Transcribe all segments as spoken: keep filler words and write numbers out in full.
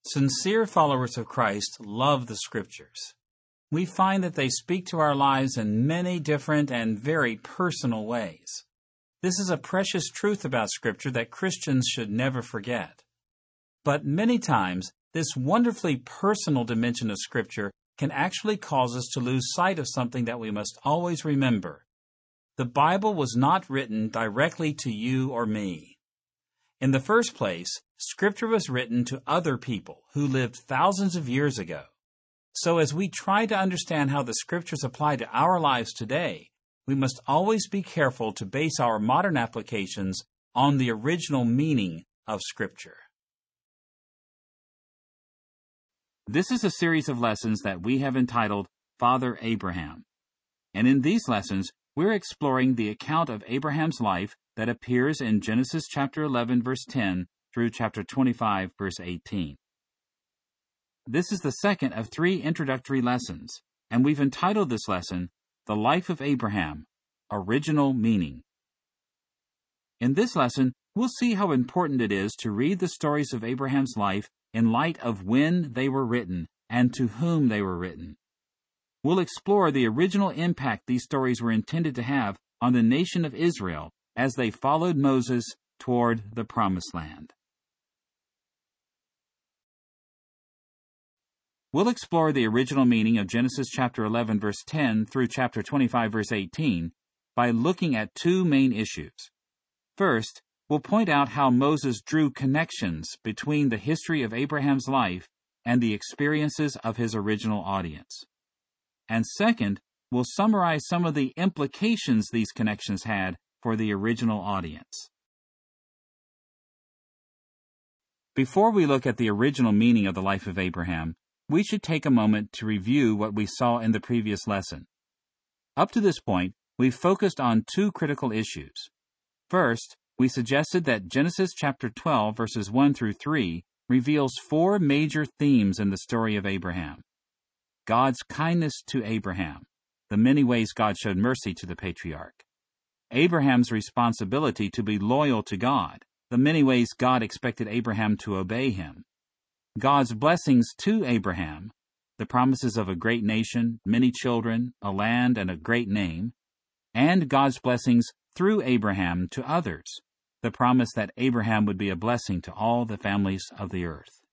Sincere followers of Christ love the Scriptures. We find that they speak to our lives in many different and very personal ways. This is a precious truth about Scripture that Christians should never forget. But many times, this wonderfully personal dimension of Scripture can actually cause us to lose sight of something that we must always remember. The Bible was not written directly to you or me. In the first place, Scripture was written to other people who lived thousands of years ago. So as we try to understand how the Scriptures apply to our lives today, we must always be careful to base our modern applications on the original meaning of Scripture. This is a series of lessons that we have entitled Father Abraham. And in these lessons, we're exploring the account of Abraham's life that appears in Genesis chapter eleven, verse ten, through chapter twenty-five, verse eighteen. This is the second of three introductory lessons, and we've entitled this lesson, The Life of Abraham, Original Meaning. In this lesson, we'll see how important it is to read the stories of Abraham's life in light of when they were written and to whom they were written. We'll explore the original impact these stories were intended to have on the nation of Israel as they followed Moses toward the Promised Land. We'll explore the original meaning of Genesis chapter eleven, verse ten through chapter twenty-five, verse eighteen by looking at two main issues. First, we'll point out how Moses drew connections between the history of Abraham's life and the experiences of his original audience. And second, we'll summarize some of the implications these connections had for the original audience. Before we look at the original meaning of the life of Abraham, we should take a moment to review what we saw in the previous lesson. Up to this point, we've focused on two critical issues. First, we suggested that Genesis chapter twelve, verses one through three, reveals four major themes in the story of Abraham. God's kindness to Abraham, the many ways God showed mercy to the patriarch. Abraham's responsibility to be loyal to God, the many ways God expected Abraham to obey him. God's blessings to Abraham, the promises of a great nation, many children, a land, and a great name, and God's blessings through Abraham to others, the promise that Abraham would be a blessing to all the families of the earth.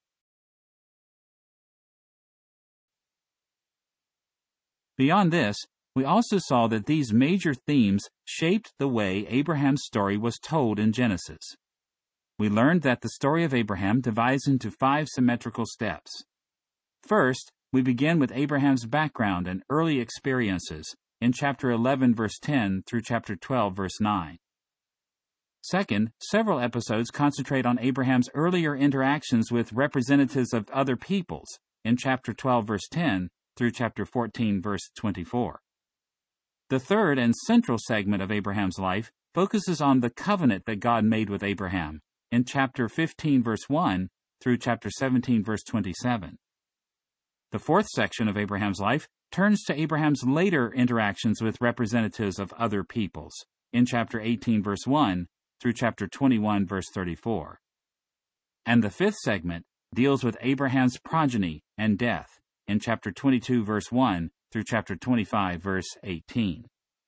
Beyond this, we also saw that these major themes shaped the way Abraham's story was told in Genesis. We learned that the story of Abraham divides into five symmetrical steps. First, we begin with Abraham's background and early experiences in chapter eleven, verse ten through chapter twelve, verse nine. Second, several episodes concentrate on Abraham's earlier interactions with representatives of other peoples in chapter twelve, verse ten through chapter fourteen, verse twenty-four. The third and central segment of Abraham's life focuses on the covenant that God made with Abraham in chapter fifteen, verse one through chapter seventeen, verse twenty-seven. The fourth section of Abraham's life turns to Abraham's later interactions with representatives of other peoples in chapter eighteen, verse one through chapter twenty-one, verse thirty-four. And the fifth segment deals with Abraham's progeny and death in chapter twenty-two, verse one through chapter twenty-five, verse eighteen.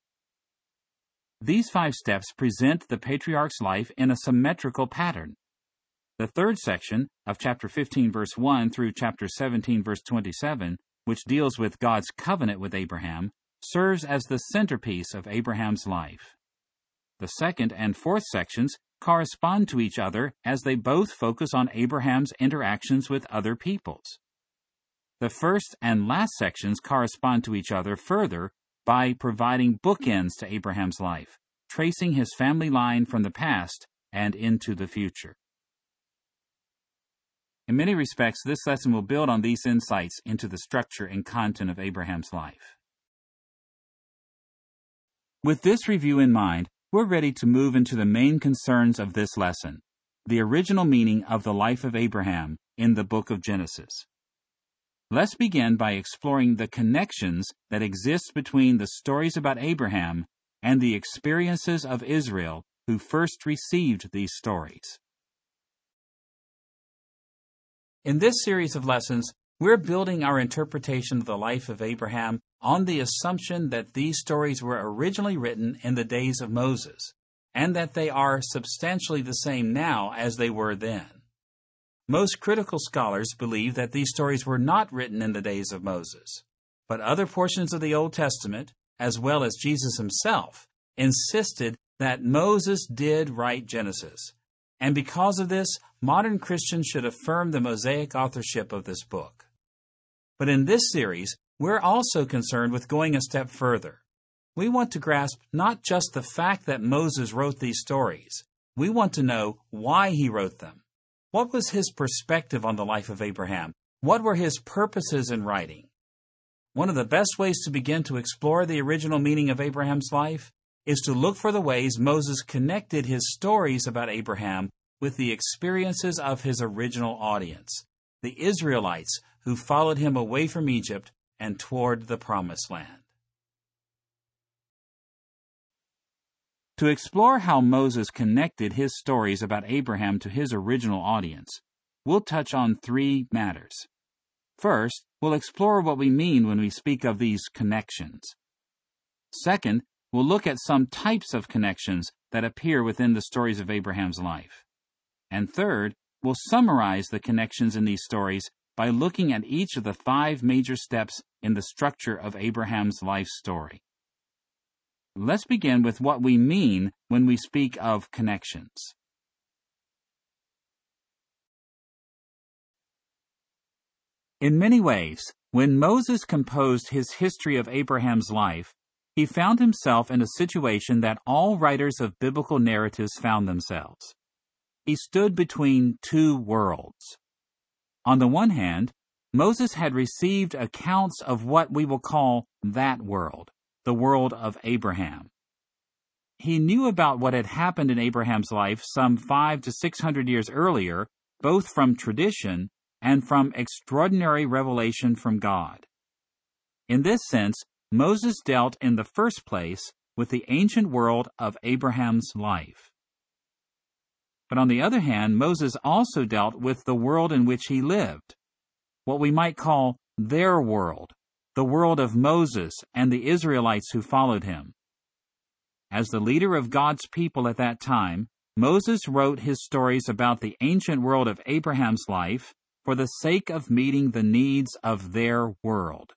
These five steps present the patriarch's life in a symmetrical pattern. The third section of chapter fifteen, verse one through chapter seventeen, verse twenty-seven, which deals with God's covenant with Abraham, serves as the centerpiece of Abraham's life. The second and fourth sections correspond to each other as they both focus on Abraham's interactions with other peoples. The first and last sections correspond to each other further by providing bookends to Abraham's life, tracing his family line from the past and into the future. In many respects, this lesson will build on these insights into the structure and content of Abraham's life. With this review in mind, we're ready to move into the main concerns of this lesson, the original meaning of the life of Abraham in the book of Genesis. Let's begin by exploring the connections that exist between the stories about Abraham and the experiences of Israel who first received these stories. In this series of lessons, we're building our interpretation of the life of Abraham on the assumption that these stories were originally written in the days of Moses, and that they are substantially the same now as they were then. Most critical scholars believe that these stories were not written in the days of Moses, but other portions of the Old Testament, as well as Jesus himself, insisted that Moses did write Genesis. And because of this, modern Christians should affirm the Mosaic authorship of this book. But in this series, we're also concerned with going a step further. We want to grasp not just the fact that Moses wrote these stories. We want to know why he wrote them. What was his perspective on the life of Abraham? What were his purposes in writing? One of the best ways to begin to explore the original meaning of Abraham's life is to look for the ways Moses connected his stories about Abraham with the experiences of his original audience, the Israelites who followed him away from Egypt and toward the Promised Land. To explore how Moses connected his stories about Abraham to his original audience, we'll touch on three matters. First, we'll explore what we mean when we speak of these connections. Second, we'll look at some types of connections that appear within the stories of Abraham's life. And third, we'll summarize the connections in these stories by looking at each of the five major steps in the structure of Abraham's life story. Let's begin with what we mean when we speak of connections. In many ways, when Moses composed his history of Abraham's life, he found himself in a situation that all writers of biblical narratives found themselves. He stood between two worlds. On the one hand, Moses had received accounts of what we will call that world, the world of Abraham. He knew about what had happened in Abraham's life some five to six hundred years earlier, both from tradition and from extraordinary revelation from God. In this sense, Moses dealt in the first place with the ancient world of Abraham's life. But on the other hand, Moses also dealt with the world in which he lived, what we might call their world, the world of Moses and the Israelites who followed him. As the leader of God's people at that time, Moses wrote his stories about the ancient world of Abraham's life for the sake of meeting the needs of their world.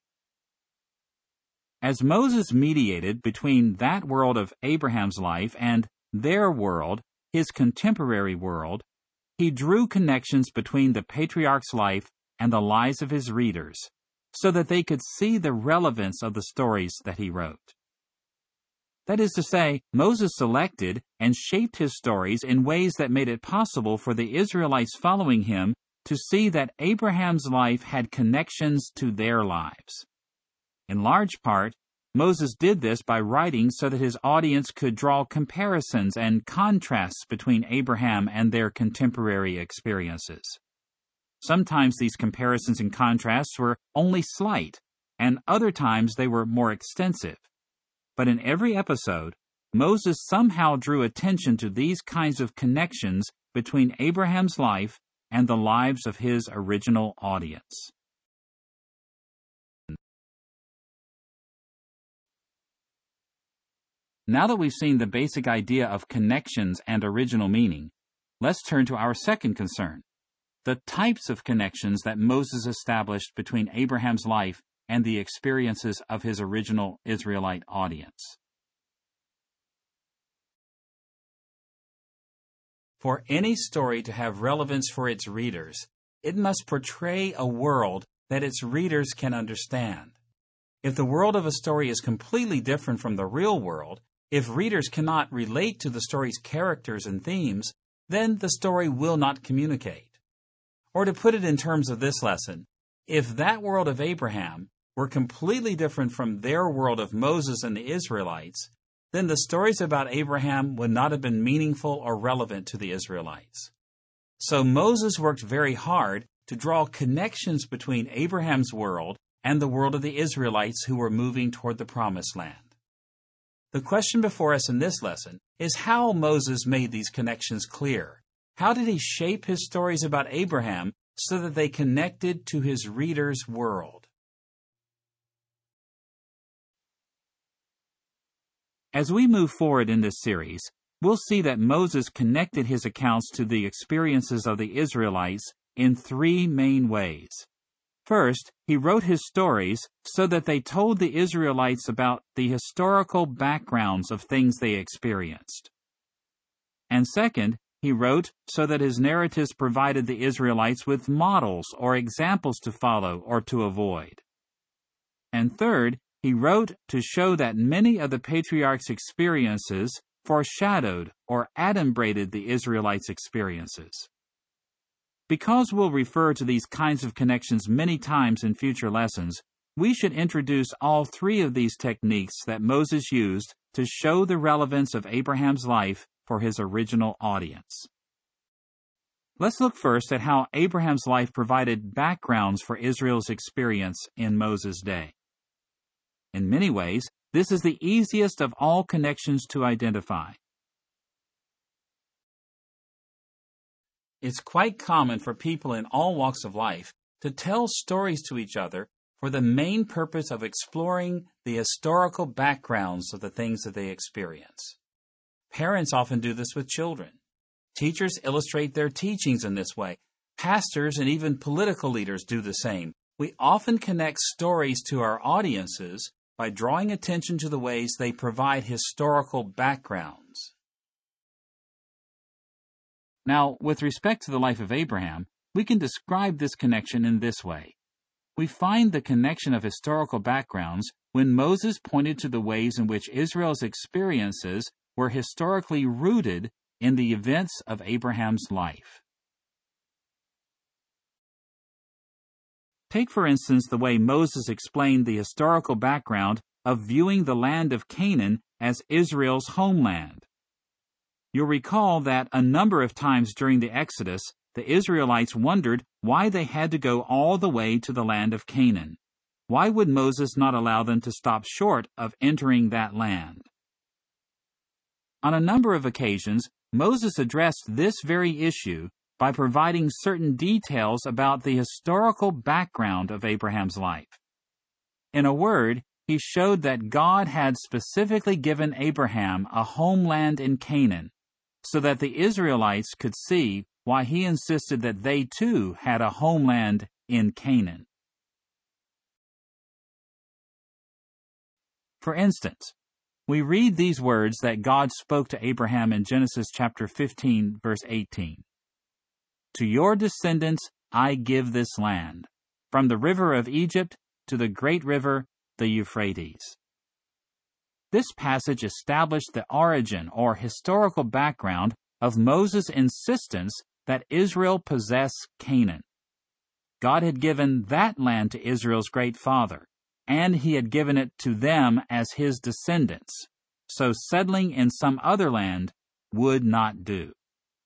As Moses mediated between that world of Abraham's life and their world, his contemporary world, he drew connections between the patriarch's life and the lives of his readers, so that they could see the relevance of the stories that he wrote. That is to say, Moses selected and shaped his stories in ways that made it possible for the Israelites following him to see that Abraham's life had connections to their lives. In large part, Moses did this by writing so that his audience could draw comparisons and contrasts between Abraham and their contemporary experiences. Sometimes these comparisons and contrasts were only slight, and other times they were more extensive. But in every episode, Moses somehow drew attention to these kinds of connections between Abraham's life and the lives of his original audience. Now that we've seen the basic idea of connections and original meaning, let's turn to our second concern, the types of connections that Moses established between Abraham's life and the experiences of his original Israelite audience. For any story to have relevance for its readers, it must portray a world that its readers can understand. If the world of a story is completely different from the real world, if readers cannot relate to the story's characters and themes, then the story will not communicate. Or to put it in terms of this lesson, if that world of Abraham were completely different from their world of Moses and the Israelites, then the stories about Abraham would not have been meaningful or relevant to the Israelites. So Moses worked very hard to draw connections between Abraham's world and the world of the Israelites who were moving toward the Promised Land. The question before us in this lesson is how Moses made these connections clear. How did he shape his stories about Abraham so that they connected to his reader's world. As we move forward in this series, we'll see that Moses connected his accounts to the experiences of the Israelites in three main ways. First, he wrote his stories so that they told the Israelites about the historical backgrounds of things they experienced. And second, he wrote so that his narratives provided the Israelites with models or examples to follow or to avoid. And third, he wrote to show that many of the patriarchs' experiences foreshadowed or adumbrated the Israelites' experiences. Because we'll refer to these kinds of connections many times in future lessons, we should introduce all three of these techniques that Moses used to show the relevance of Abraham's life for his original audience. Let's look first at how Abraham's life provided backgrounds for Israel's experience in Moses' day. In many ways, this is the easiest of all connections to identify. It's quite common for people in all walks of life to tell stories to each other for the main purpose of exploring the historical backgrounds of the things that they experience. Parents often do this with children. Teachers illustrate their teachings in this way. Pastors and even political leaders do the same. We often connect stories to our audiences by drawing attention to the ways they provide historical backgrounds. Now, with respect to the life of Abraham, we can describe this connection in this way. We find the connection of historical backgrounds when Moses pointed to the ways in which Israel's experiences were historically rooted in the events of Abraham's life. Take, for instance, the way Moses explained the historical background of viewing the land of Canaan as Israel's homeland. You'll recall that a number of times during the Exodus, the Israelites wondered why they had to go all the way to the land of Canaan. Why would Moses not allow them to stop short of entering that land? On a number of occasions, Moses addressed this very issue by providing certain details about the historical background of Abraham's life. In a word, he showed that God had specifically given Abraham a homeland in Canaan, so that the Israelites could see why he insisted that they too had a homeland in Canaan. For instance, we read these words that God spoke to Abraham in Genesis chapter fifteen, verse eighteen. To your descendants I give this land, from the river of Egypt to the great river, the Euphrates. This passage established the origin or historical background of Moses' insistence that Israel possess Canaan. God had given that land to Israel's great father, and he had given it to them as his descendants, so settling in some other land would not do.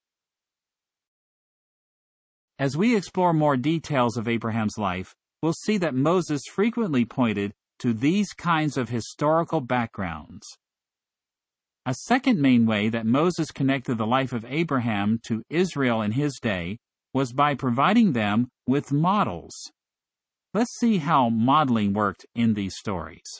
As we explore more details of Abraham's life, we'll see that Moses frequently pointed to these kinds of historical backgrounds. A second main way that Moses connected the life of Abraham to Israel in his day was by providing them with models. Let's see how modeling worked in these stories.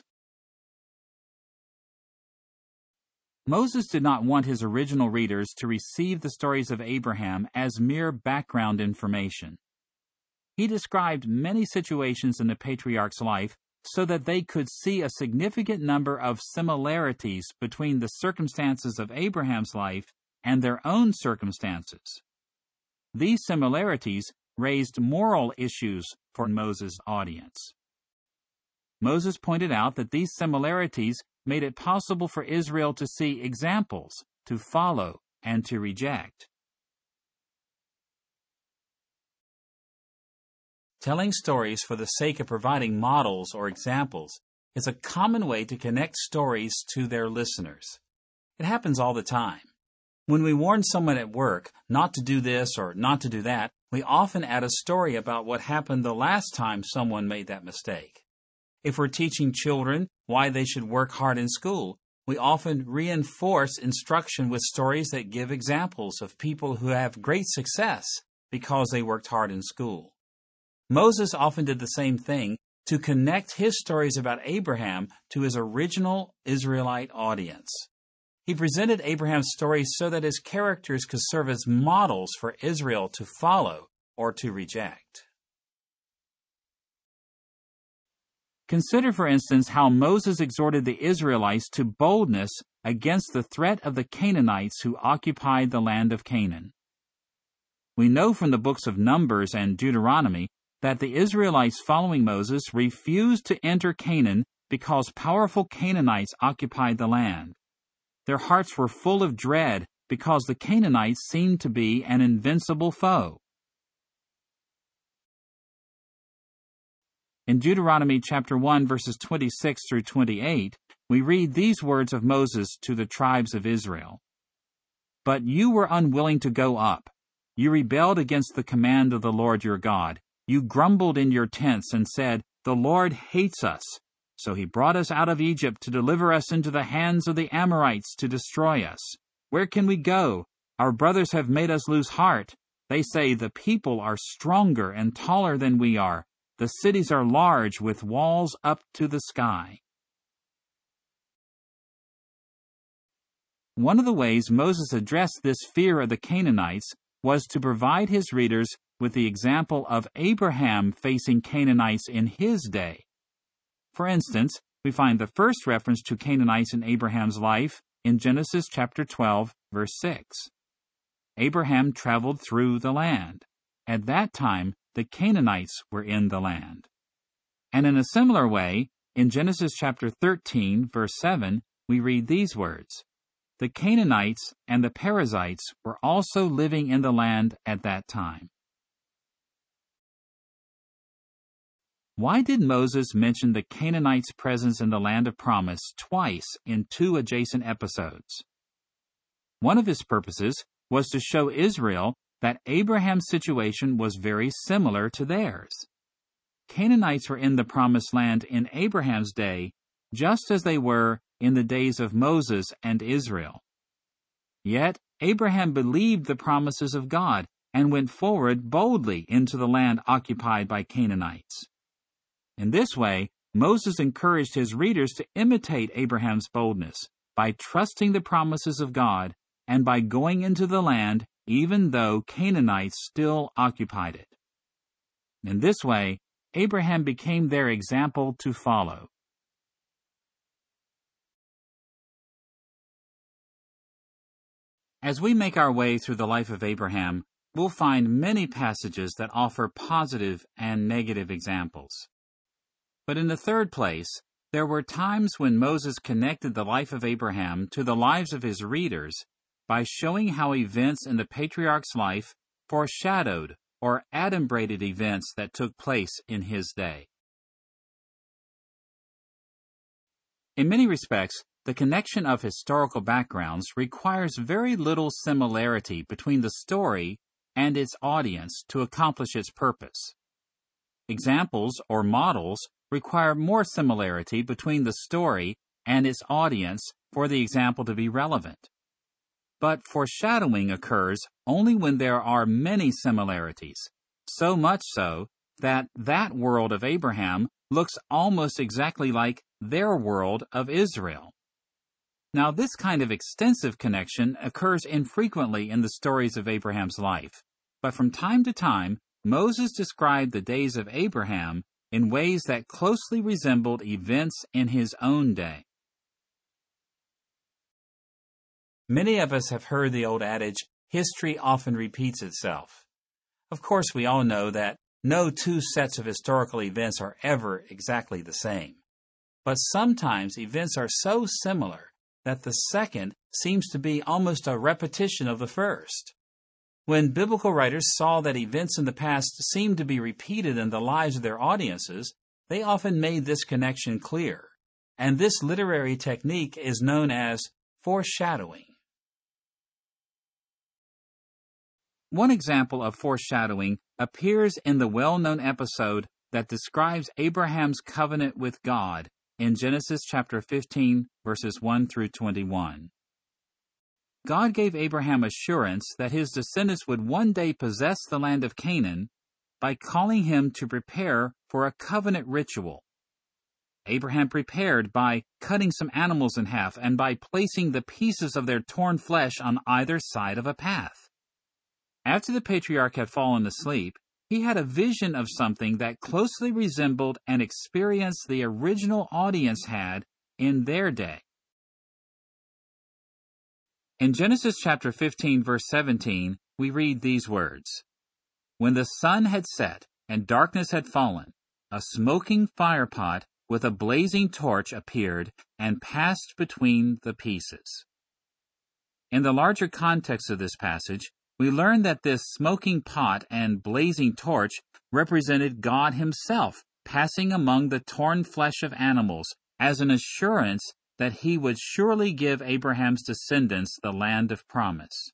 Moses did not want his original readers to receive the stories of Abraham as mere background information. He described many situations in the patriarch's life so that they could see a significant number of similarities between the circumstances of Abraham's life and their own circumstances. These similarities raised moral issues for Moses' audience. Moses pointed out that these similarities made it possible for Israel to see examples, to follow, and to reject. Telling stories for the sake of providing models or examples is a common way to connect stories to their listeners. It happens all the time. When we warn someone at work not to do this or not to do that, we often add a story about what happened the last time someone made that mistake. If we're teaching children why they should work hard in school, we often reinforce instruction with stories that give examples of people who have great success because they worked hard in school. Moses often did the same thing to connect his stories about Abraham to his original Israelite audience. He presented Abraham's story so that his characters could serve as models for Israel to follow or to reject. Consider, for instance, how Moses exhorted the Israelites to boldness against the threat of the Canaanites who occupied the land of Canaan. We know from the books of Numbers and Deuteronomy that the Israelites following Moses refused to enter Canaan because powerful Canaanites occupied the land. Their hearts were full of dread because the Canaanites seemed to be an invincible foe. In Deuteronomy chapter one, verses twenty-six through twenty-eight, we read these words of Moses to the tribes of Israel. "But you were unwilling to go up. You rebelled against the command of the Lord your God. You grumbled in your tents and said, 'The Lord hates us.' So he brought us out of Egypt to deliver us into the hands of the Amorites to destroy us. Where can we go? Our brothers have made us lose heart. They say, 'The people are stronger and taller than we are. The cities are large with walls up to the sky.'" One of the ways Moses addressed this fear of the Canaanites was to provide his readers with the example of Abraham facing Canaanites in his day. For instance, we find the first reference to Canaanites in Abraham's life in Genesis chapter twelve, verse six. Abraham traveled through the land. At that time, the Canaanites were in the land. And in a similar way, in Genesis chapter thirteen, verse seven, we read these words, "The Canaanites and the Perizzites were also living in the land at that time." Why did Moses mention the Canaanites' presence in the land of promise twice in two adjacent episodes? One of his purposes was to show Israel that Abraham's situation was very similar to theirs. Canaanites were in the promised land in Abraham's day, just as they were in the days of Moses and Israel. Yet Abraham believed the promises of God and went forward boldly into the land occupied by Canaanites. In this way, Moses encouraged his readers to imitate Abraham's boldness by trusting the promises of God and by going into the land even though Canaanites still occupied it. In this way, Abraham became their example to follow. As we make our way through the life of Abraham, we'll find many passages that offer positive and negative examples. But in the third place, there were times when Moses connected the life of Abraham to the lives of his readers by showing how events in the patriarch's life foreshadowed or adumbrated events that took place in his day. In many respects, the connection of historical backgrounds requires very little similarity between the story and its audience to accomplish its purpose. Examples or models require more similarity between the story and its audience for the example to be relevant. But foreshadowing occurs only when there are many similarities, so much so that that world of Abraham looks almost exactly like their world of Israel. Now, this kind of extensive connection occurs infrequently in the stories of Abraham's life, but from time to time, Moses described the days of Abraham in ways that closely resembled events in his own day. Many of us have heard the old adage, history often repeats itself. Of course, we all know that no two sets of historical events are ever exactly the same. But sometimes events are so similar that the second seems to be almost a repetition of the first. When biblical writers saw that events in the past seemed to be repeated in the lives of their audiences, they often made this connection clear. And this literary technique is known as foreshadowing. One example of foreshadowing appears in the well-known episode that describes Abraham's covenant with God in Genesis chapter fifteen, verses one through twenty-one. God gave Abraham assurance that his descendants would one day possess the land of Canaan by calling him to prepare for a covenant ritual. Abraham prepared by cutting some animals in half and by placing the pieces of their torn flesh on either side of a path. After the patriarch had fallen asleep, he had a vision of something that closely resembled an experience the original audience had in their day. In Genesis chapter fifteen, verse seventeen, we read these words, "When the sun had set and darkness had fallen, a smoking firepot with a blazing torch appeared and passed between the pieces." In the larger context of this passage, we learn that this smoking pot and blazing torch represented God Himself passing among the torn flesh of animals as an assurance that He would surely give Abraham's descendants the land of promise.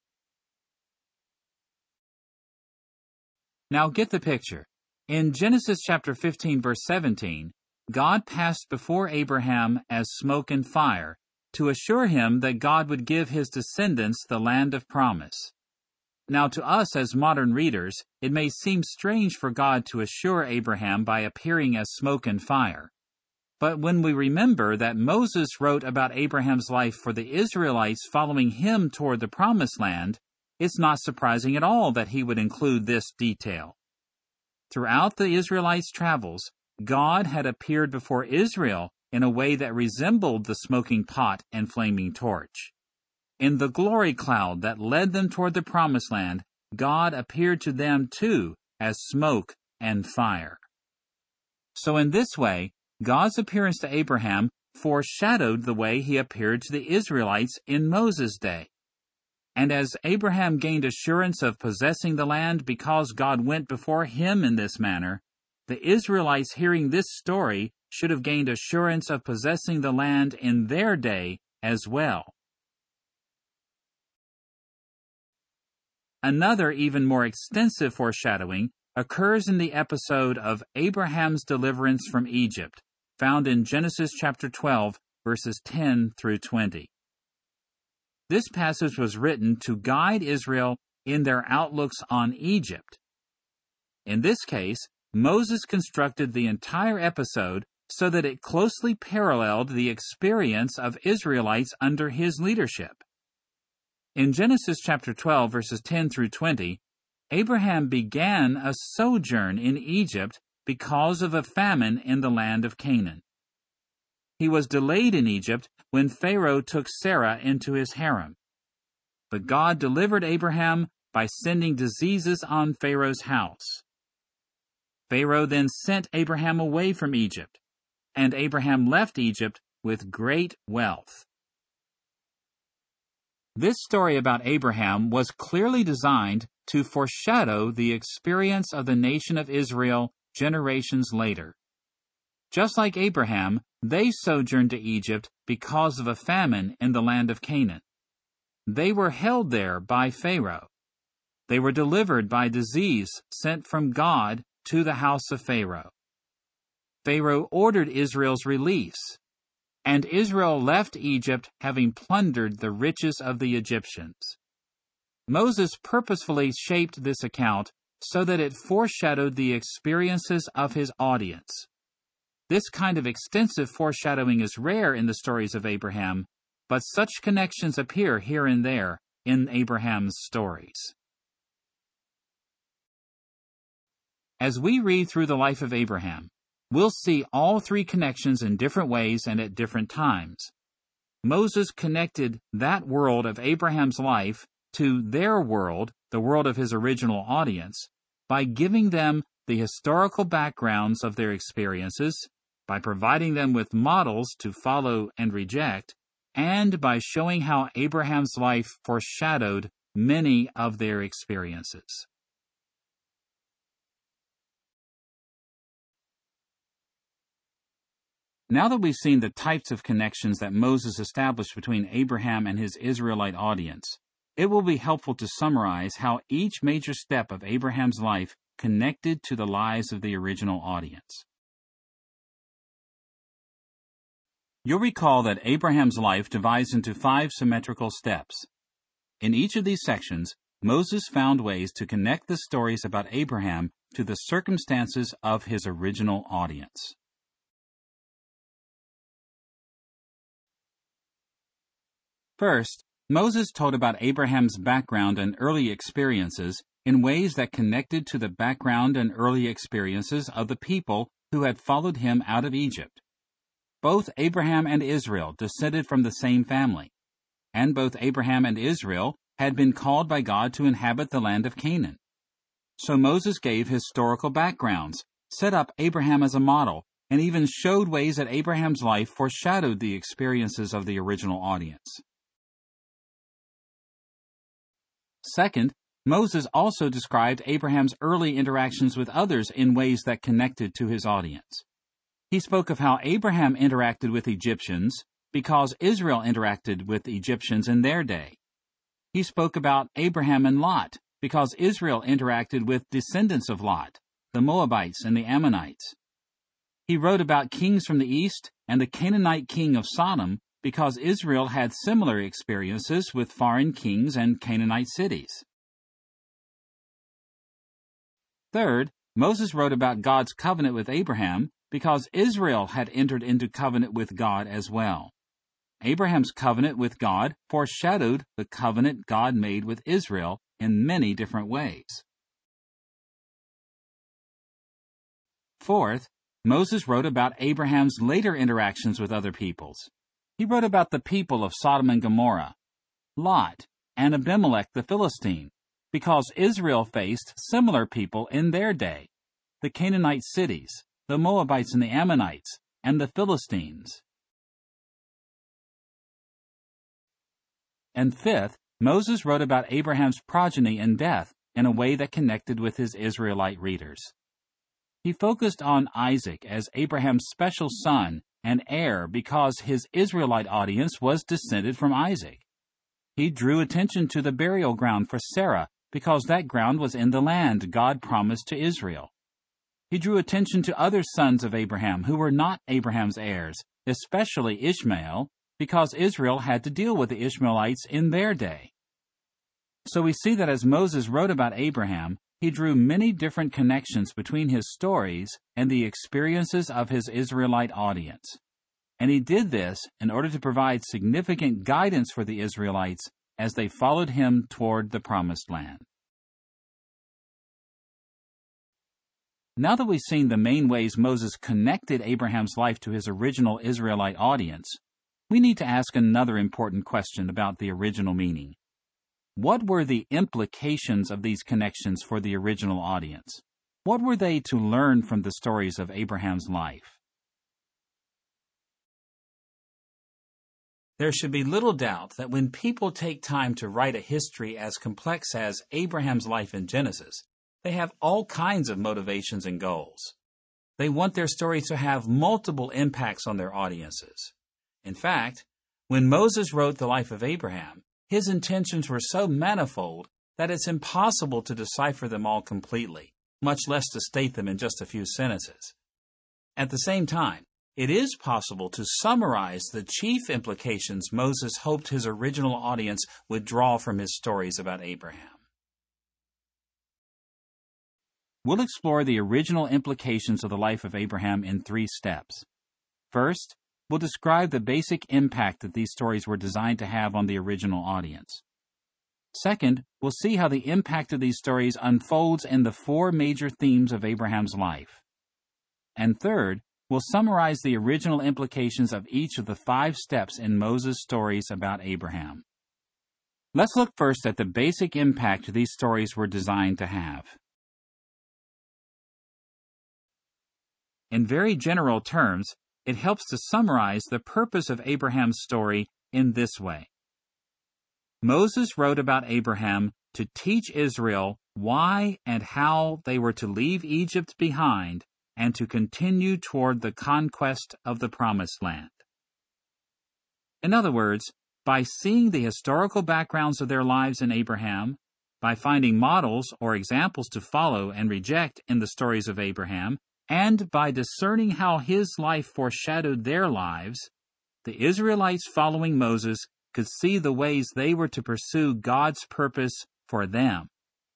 Now get the picture. In Genesis chapter fifteen, verse seventeen, God passed before Abraham as smoke and fire to assure him that God would give his descendants the land of promise. Now, to us as modern readers, it may seem strange for God to assure Abraham by appearing as smoke and fire. But when we remember that Moses wrote about Abraham's life for the Israelites following him toward the promised land, it's not surprising at all that he would include this detail. Throughout the Israelites' travels, God had appeared before Israel in a way that resembled the smoking pot and flaming torch. In the glory cloud that led them toward the promised land, God appeared to them too as smoke and fire. So in this way, God's appearance to Abraham foreshadowed the way He appeared to the Israelites in Moses' day. And as Abraham gained assurance of possessing the land because God went before him in this manner, the Israelites hearing this story should have gained assurance of possessing the land in their day as well. Another even more extensive foreshadowing occurs in the episode of Abraham's deliverance from Egypt, found in Genesis chapter twelve, verses ten through twenty. This passage was written to guide Israel in their outlooks on Egypt. In this case, Moses constructed the entire episode so that it closely paralleled the experience of Israelites under his leadership. In Genesis chapter twelve, verses ten through twenty, Abraham began a sojourn in Egypt because of a famine in the land of Canaan. He was delayed in Egypt when Pharaoh took Sarah into his harem. But God delivered Abraham by sending diseases on Pharaoh's house. Pharaoh then sent Abraham away from Egypt, and Abraham left Egypt with great wealth. This story about Abraham was clearly designed to foreshadow the experience of the nation of Israel generations later. Just like Abraham, they sojourned to Egypt because of a famine in the land of Canaan. They were held there by Pharaoh. They were delivered by disease sent from God to the house of Pharaoh. Pharaoh ordered Israel's release, and Israel left Egypt having plundered the riches of the Egyptians. Moses purposefully shaped this account so that it foreshadowed the experiences of his audience. This kind of extensive foreshadowing is rare in the stories of Abraham, but such connections appear here and there in Abraham's stories. As we read through the life of Abraham, we'll see all three connections in different ways and at different times. Moses connected that world of Abraham's life to their world, the world of his original audience, by giving them the historical backgrounds of their experiences, by providing them with models to follow and reject, and by showing how Abraham's life foreshadowed many of their experiences. Now that we've seen the types of connections that Moses established between Abraham and his Israelite audience, it will be helpful to summarize how each major step of Abraham's life connected to the lives of the original audience. You'll recall that Abraham's life divides into five symmetrical steps. In each of these sections, Moses found ways to connect the stories about Abraham to the circumstances of his original audience. First, Moses told about Abraham's background and early experiences in ways that connected to the background and early experiences of the people who had followed him out of Egypt. Both Abraham and Israel descended from the same family, and both Abraham and Israel had been called by God to inhabit the land of Canaan. So Moses gave historical backgrounds, set up Abraham as a model, and even showed ways that Abraham's life foreshadowed the experiences of the original audience. Second, Moses also described Abraham's early interactions with others in ways that connected to his audience. He spoke of how Abraham interacted with Egyptians because Israel interacted with Egyptians in their day. He spoke about Abraham and Lot because Israel interacted with descendants of Lot, the Moabites and the Ammonites. He wrote about kings from the east and the Canaanite king of Sodom because Israel had similar experiences with foreign kings and Canaanite cities. Third, Moses wrote about God's covenant with Abraham because Israel had entered into covenant with God as well. Abraham's covenant with God foreshadowed the covenant God made with Israel in many different ways. Fourth, Moses wrote about Abraham's later interactions with other peoples. He wrote about the people of Sodom and Gomorrah, Lot, and Abimelech the Philistine, because Israel faced similar people in their day, the Canaanite cities, the Moabites and the Ammonites, and the Philistines. And fifth, Moses wrote about Abraham's progeny and death in a way that connected with his Israelite readers. He focused on Isaac as Abraham's special son and heir because his Israelite audience was descended from Isaac. He drew attention to the burial ground for Sarah because that ground was in the land God promised to Israel. He drew attention to other sons of Abraham who were not Abraham's heirs, especially Ishmael, because Israel had to deal with the Ishmaelites in their day. So we see that as Moses wrote about Abraham, he drew many different connections between his stories and the experiences of his Israelite audience. And he did this in order to provide significant guidance for the Israelites as they followed him toward the Promised Land. Now that we've seen the main ways Moses connected Abraham's life to his original Israelite audience, we need to ask another important question about the original meaning. What were the implications of these connections for the original audience? What were they to learn from the stories of Abraham's life? There should be little doubt that when people take time to write a history as complex as Abraham's life in Genesis, they have all kinds of motivations and goals. They want their story to have multiple impacts on their audiences. In fact, when Moses wrote the life of Abraham, his intentions were so manifold that it's impossible to decipher them all completely, much less to state them in just a few sentences. At the same time, it is possible to summarize the chief implications Moses hoped his original audience would draw from his stories about Abraham. We'll explore the original implications of the life of Abraham in three steps. First, we'll describe the basic impact that these stories were designed to have on the original audience. Second, we'll see how the impact of these stories unfolds in the four major themes of Abraham's life. And third, we'll summarize the original implications of each of the five steps in Moses' stories about Abraham. Let's look first at the basic impact these stories were designed to have. In very general terms, it helps to summarize the purpose of Abraham's story in this way. Moses wrote about Abraham to teach Israel why and how they were to leave Egypt behind and to continue toward the conquest of the Promised Land. In other words, by seeing the historical backgrounds of their lives in Abraham, by finding models or examples to follow and reject in the stories of Abraham, and by discerning how his life foreshadowed their lives, the Israelites following Moses could see the ways they were to pursue God's purpose for them.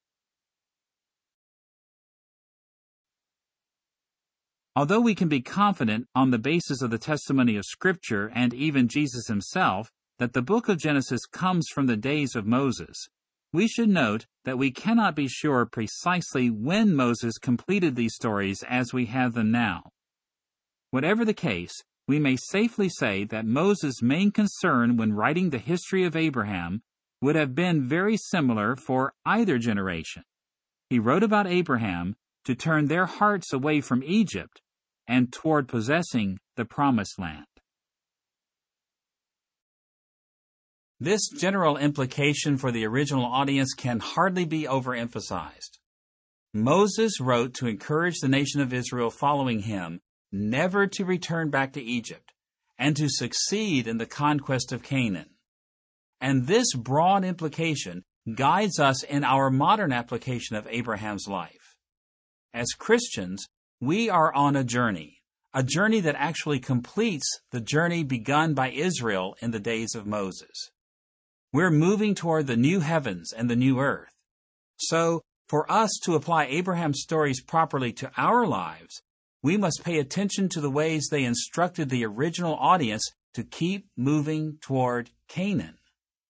Although we can be confident on the basis of the testimony of Scripture and even Jesus himself that the book of Genesis comes from the days of Moses, we should note that we cannot be sure precisely when Moses completed these stories as we have them now. Whatever the case, we may safely say that Moses' main concern when writing the history of Abraham would have been very similar for either generation. He wrote about Abraham to turn their hearts away from Egypt and toward possessing the Promised Land. This general implication for the original audience can hardly be overemphasized. Moses wrote to encourage the nation of Israel following him never to return back to Egypt and to succeed in the conquest of Canaan. And this broad implication guides us in our modern application of Abraham's life. As Christians, we are on a journey, a journey that actually completes the journey begun by Israel in the days of Moses. We're moving toward the new heavens and the new earth. So, for us to apply Abraham's stories properly to our lives, we must pay attention to the ways they instructed the original audience to keep moving toward Canaan.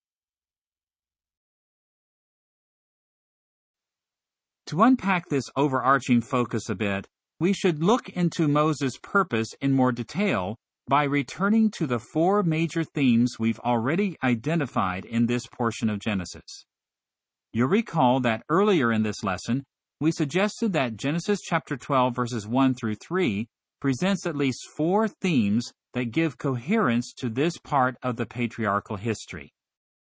To unpack this overarching focus a bit, we should look into Moses' purpose in more detail by returning to the four major themes we've already identified in this portion of Genesis. You'll recall that earlier in this lesson, we suggested that Genesis chapter twelve verses one through three presents at least four themes that give coherence to this part of the patriarchal history.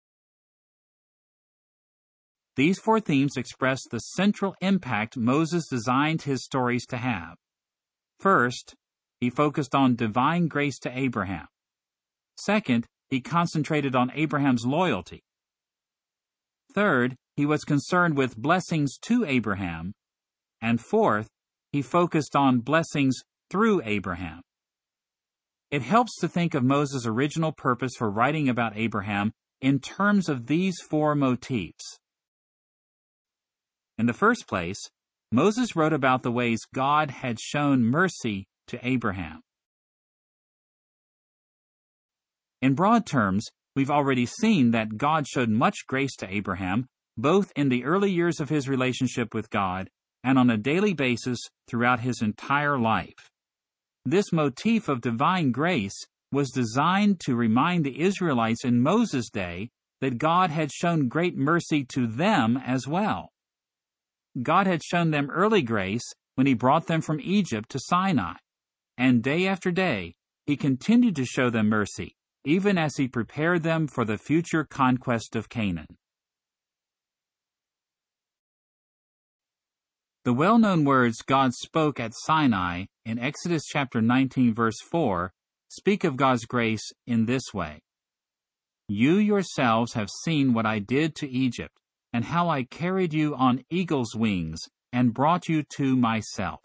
These four themes express the central impact Moses designed his stories to have. First, he focused on divine grace to Abraham. Second, he concentrated on Abraham's loyalty. Third, he was concerned with blessings to Abraham. And fourth, he focused on blessings through Abraham. It helps to think of Moses' original purpose for writing about Abraham in terms of these four motifs. In the first place, Moses wrote about the ways God had shown mercy to Abraham. In broad terms, we've already seen that God showed much grace to Abraham, both in the early years of his relationship with God and on a daily basis throughout his entire life. This motif of divine grace was designed to remind the Israelites in Moses' day that God had shown great mercy to them as well. God had shown them early grace when he brought them from Egypt to Sinai, and day after day, he continued to show them mercy, even as he prepared them for the future conquest of Canaan. The well-known words God spoke at Sinai in Exodus chapter nineteen verse four speak of God's grace in this way. You yourselves have seen what I did to Egypt, and how I carried you on eagle's wings and brought you to myself.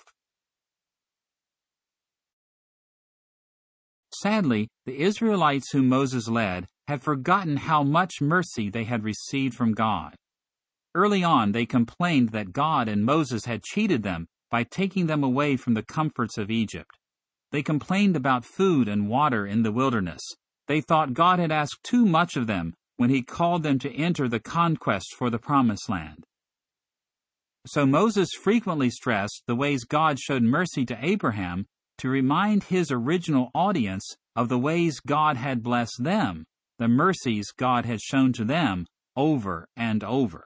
Sadly, the Israelites whom Moses led had forgotten how much mercy they had received from God. Early on, they complained that God and Moses had cheated them by taking them away from the comforts of Egypt. They complained about food and water in the wilderness. They thought God had asked too much of them when he called them to enter the conquest for the Promised Land. So Moses frequently stressed the ways God showed mercy to Abraham to remind his original audience of the ways God had blessed them, the mercies God had shown to them over and over.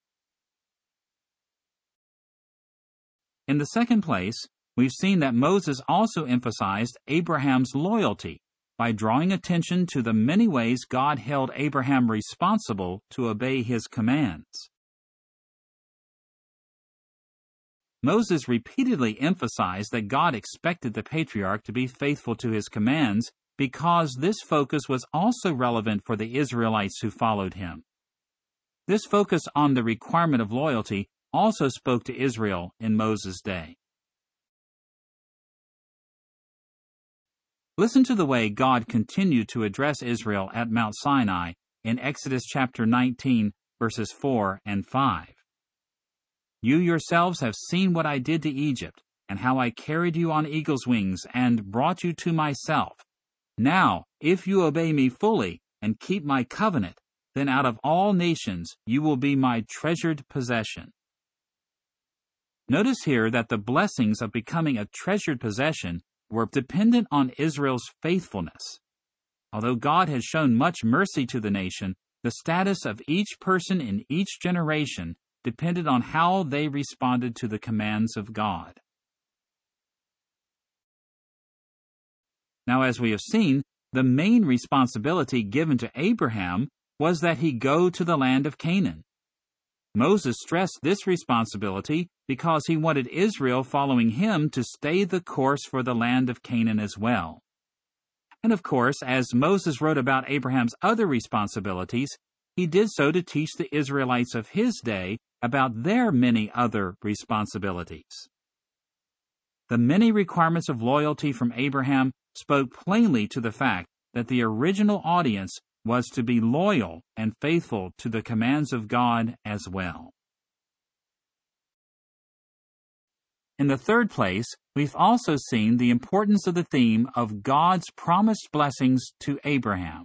In the second place, we've seen that Moses also emphasized Abraham's loyalty by drawing attention to the many ways God held Abraham responsible to obey his commands. Moses repeatedly emphasized that God expected the patriarch to be faithful to his commands because this focus was also relevant for the Israelites who followed him. This focus on the requirement of loyalty also spoke to Israel in Moses' day. Listen to the way God continued to address Israel at Mount Sinai in Exodus chapter nineteen, verses four and five. You yourselves have seen what I did to Egypt, and how I carried you on eagle's wings and brought you to myself. Now, if you obey me fully and keep my covenant, then out of all nations you will be my treasured possession. Notice here that the blessings of becoming a treasured possession were dependent on Israel's faithfulness. Although God has shown much mercy to the nation, the status of each person in each generation depended on how they responded to the commands of God. Now, as we have seen, the main responsibility given to Abraham was that he go to the land of Canaan. Moses stressed this responsibility because he wanted Israel following him to stay the course for the land of Canaan as well. And of course, as Moses wrote about Abraham's other responsibilities, he did so to teach the Israelites of his day about their many other responsibilities. The many requirements of loyalty from Abraham spoke plainly to the fact that the original audience was to be loyal and faithful to the commands of God as well. In the third place, we've also seen the importance of the theme of God's promised blessings to Abraham.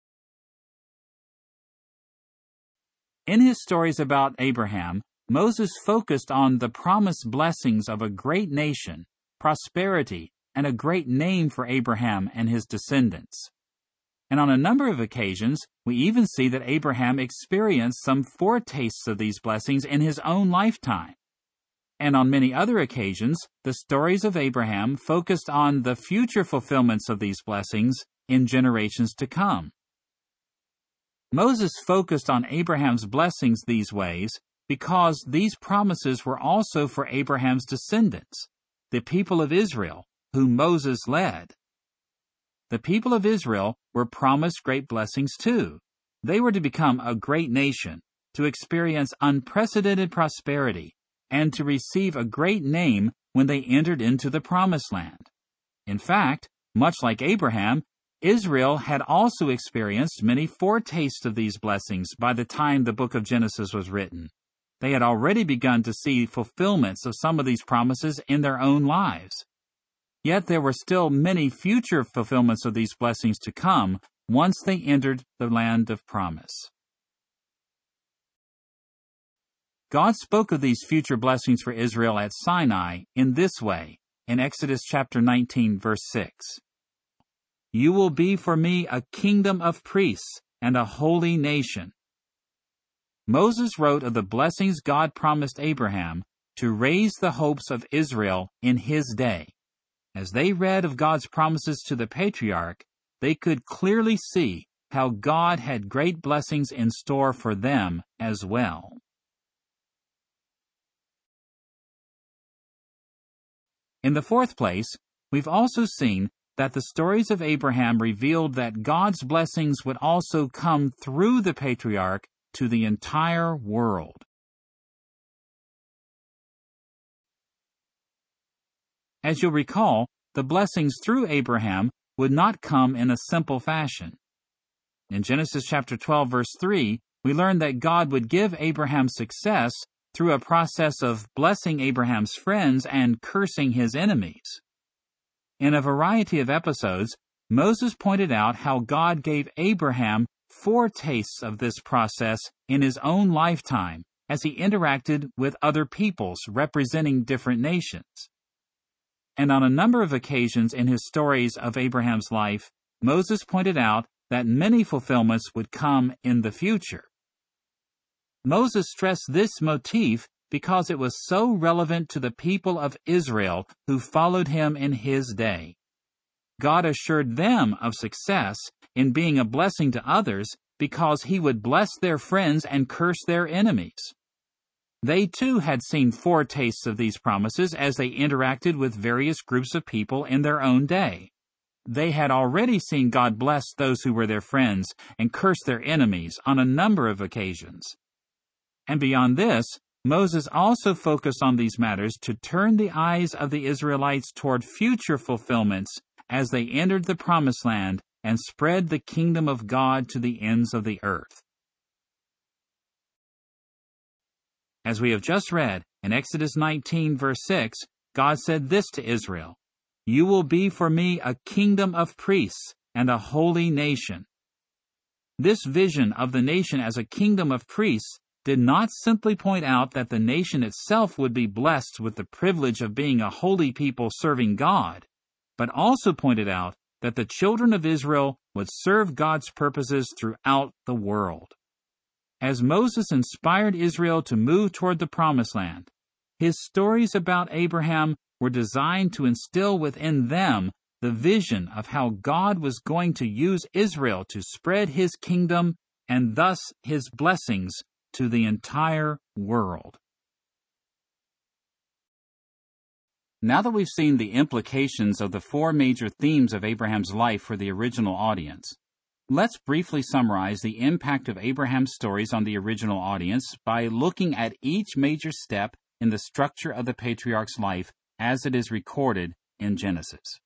In his stories about Abraham, Moses focused on the promised blessings of a great nation, prosperity, and a great name for Abraham and his descendants. And on a number of occasions, we even see that Abraham experienced some foretastes of these blessings in his own lifetime. And on many other occasions, the stories of Abraham focused on the future fulfillments of these blessings in generations to come. Moses focused on Abraham's blessings these ways because these promises were also for Abraham's descendants, the people of Israel, whom Moses led. The people of Israel were promised great blessings too. They were to become a great nation, to experience unprecedented prosperity, and to receive a great name when they entered into the Promised Land. In fact, much like Abraham, Israel had also experienced many foretastes of these blessings by the time the book of Genesis was written. They had already begun to see fulfillments of some of these promises in their own lives. Yet there were still many future fulfillments of these blessings to come once they entered the land of promise. God spoke of these future blessings for Israel at Sinai in this way, in Exodus chapter nineteen, verse six. You will be for me a kingdom of priests and a holy nation. Moses wrote of the blessings God promised Abraham to raise the hopes of Israel in his day. As they read of God's promises to the patriarch, they could clearly see how God had great blessings in store for them as well. In the fourth place, we've also seen that the stories of Abraham revealed that God's blessings would also come through the patriarch to the entire world. As you'll recall, the blessings through Abraham would not come in a simple fashion. In Genesis chapter twelve, verse three, we learn that God would give Abraham success through a process of blessing Abraham's friends and cursing his enemies. In a variety of episodes, Moses pointed out how God gave Abraham foretastes of this process in his own lifetime as he interacted with other peoples representing different nations. And on a number of occasions in his stories of Abraham's life, Moses pointed out that many fulfillments would come in the future. Moses stressed this motif because it was so relevant to the people of Israel who followed him in his day. God assured them of success in being a blessing to others because he would bless their friends and curse their enemies. They too had seen foretastes of these promises as they interacted with various groups of people in their own day. They had already seen God bless those who were their friends and curse their enemies on a number of occasions. And beyond this, Moses also focused on these matters to turn the eyes of the Israelites toward future fulfillments as they entered the Promised Land and spread the kingdom of God to the ends of the earth. As we have just read, in Exodus nineteen, verse six, God said this to Israel, "You will be for me a kingdom of priests and a holy nation." This vision of the nation as a kingdom of priests did not simply point out that the nation itself would be blessed with the privilege of being a holy people serving God, but also pointed out that the children of Israel would serve God's purposes throughout the world. As Moses inspired Israel to move toward the Promised Land, his stories about Abraham were designed to instill within them the vision of how God was going to use Israel to spread his kingdom and thus his blessings to the entire world. Now that we've seen the implications of the four major themes of Abraham's life for the original audience, let's briefly summarize the impact of Abraham's stories on the original audience by looking at each major step in the structure of the patriarch's life as it is recorded in Genesis.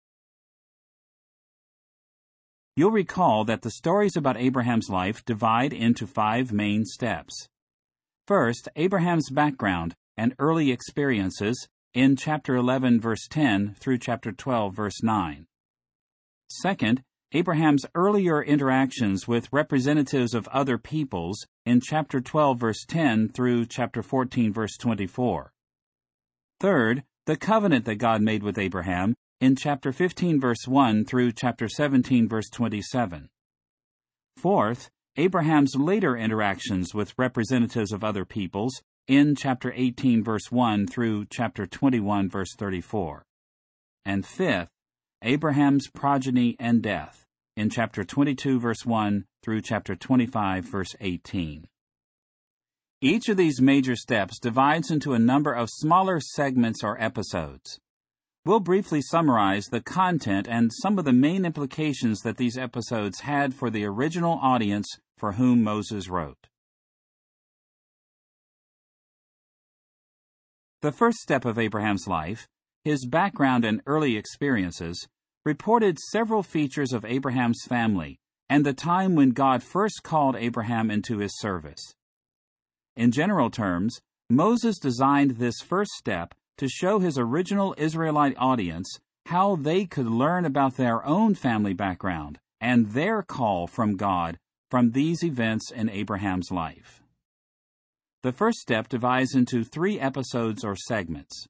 You'll recall that the stories about Abraham's life divide into five main steps. First, Abraham's background and early experiences in chapter eleven, verse ten through chapter twelve, verse nine. Second, Abraham's earlier interactions with representatives of other peoples in chapter twelve, verse ten through chapter fourteen, verse twenty-four. Third, the covenant that God made with Abraham in chapter fifteen, verse one through chapter seventeen, verse twenty-seven. Fourth, Abraham's later interactions with representatives of other peoples in chapter eighteen, verse one through chapter twenty-one, verse thirty-four. And fifth, Abraham's progeny and death in chapter twenty-two, verse one through chapter twenty-five, verse eighteen. Each of these major steps divides into a number of smaller segments or episodes. We'll briefly summarize the content and some of the main implications that these episodes had for the original audience for whom Moses wrote. The first step of Abraham's life, his background and early experiences, reported several features of Abraham's family and the time when God first called Abraham into his service. In general terms, Moses designed this first step to show his original Israelite audience how they could learn about their own family background and their call from God from these events in Abraham's life. The first step divides into three episodes or segments.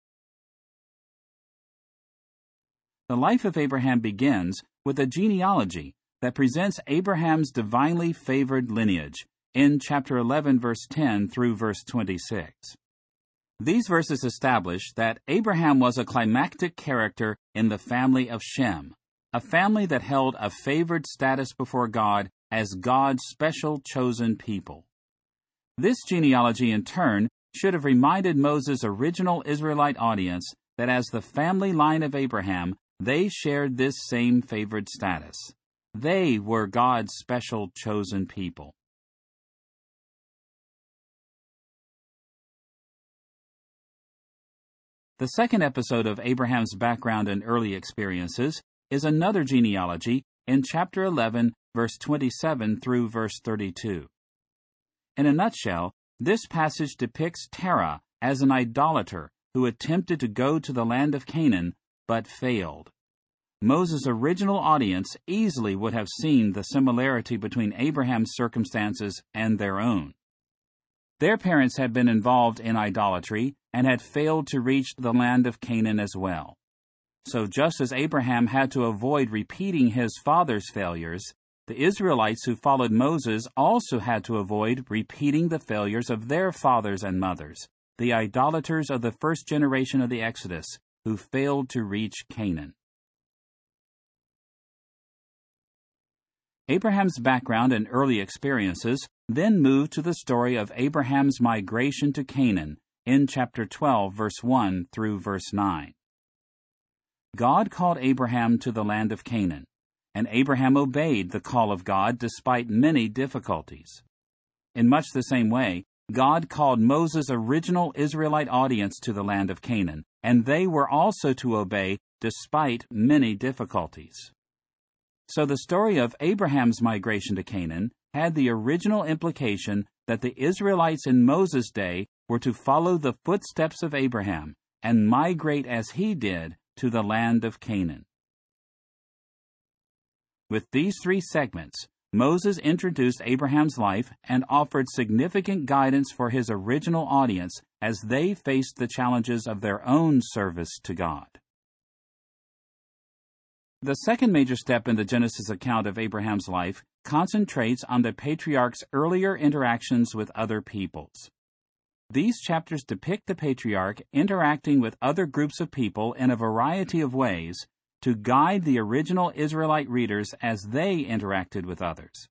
The life of Abraham begins with a genealogy that presents Abraham's divinely favored lineage in chapter eleven, verse ten through verse twenty-six. These verses establish that Abraham was a climactic character in the family of Shem, a family that held a favored status before God as God's special chosen people. This genealogy, in turn, should have reminded Moses' original Israelite audience that as the family line of Abraham, they shared this same favored status. They were God's special chosen people. The second episode of Abraham's background and early experiences is another genealogy in chapter eleven, verse twenty-seven through verse thirty-two. In a nutshell, this passage depicts Terah as an idolater who attempted to go to the land of Canaan but failed. Moses' original audience easily would have seen the similarity between Abraham's circumstances and their own. Their parents had been involved in idolatry and had failed to reach the land of Canaan as well. So just as Abraham had to avoid repeating his father's failures, the Israelites who followed Moses also had to avoid repeating the failures of their fathers and mothers, the idolaters of the first generation of the Exodus, who failed to reach Canaan. Abraham's background and early experiences then moved to the story of Abraham's migration to Canaan in chapter twelve, verse one through verse nine. God called Abraham to the land of Canaan, and Abraham obeyed the call of God despite many difficulties. In much the same way, God called Moses' original Israelite audience to the land of Canaan, and they were also to obey despite many difficulties. So the story of Abraham's migration to Canaan had the original implication that the Israelites in Moses' day were to follow the footsteps of Abraham and migrate as he did to the land of Canaan. With these three segments, Moses introduced Abraham's life and offered significant guidance for his original audience as they faced the challenges of their own service to God. The second major step in the Genesis account of Abraham's life concentrates on the patriarch's earlier interactions with other peoples. These chapters depict the patriarch interacting with other groups of people in a variety of ways to guide the original Israelite readers as they interacted with others.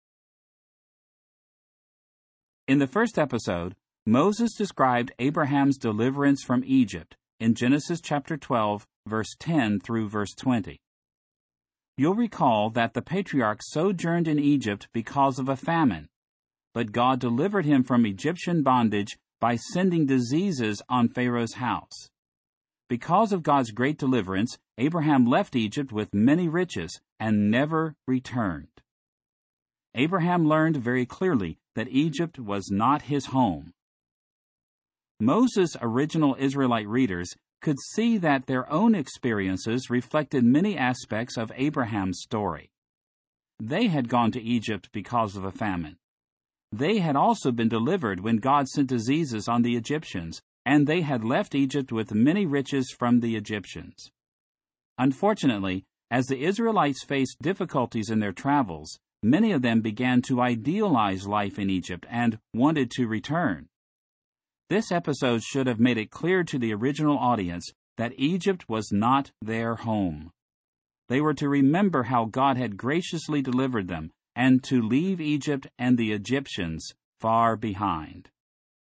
In the first episode, Moses described Abraham's deliverance from Egypt in Genesis chapter twelve, verse ten through verse twenty. You'll recall that the patriarch sojourned in Egypt because of a famine, but God delivered him from Egyptian bondage by sending diseases on Pharaoh's house. Because of God's great deliverance, Abraham left Egypt with many riches and never returned. Abraham learned very clearly that Egypt was not his home. Moses' original Israelite readers could see that their own experiences reflected many aspects of Abraham's story. They had gone to Egypt because of a famine. They had also been delivered when God sent diseases on the Egyptians, and they had left Egypt with many riches from the Egyptians. Unfortunately, as the Israelites faced difficulties in their travels, many of them began to idealize life in Egypt and wanted to return. This episode should have made it clear to the original audience that Egypt was not their home. They were to remember how God had graciously delivered them and to leave Egypt and the Egyptians far behind.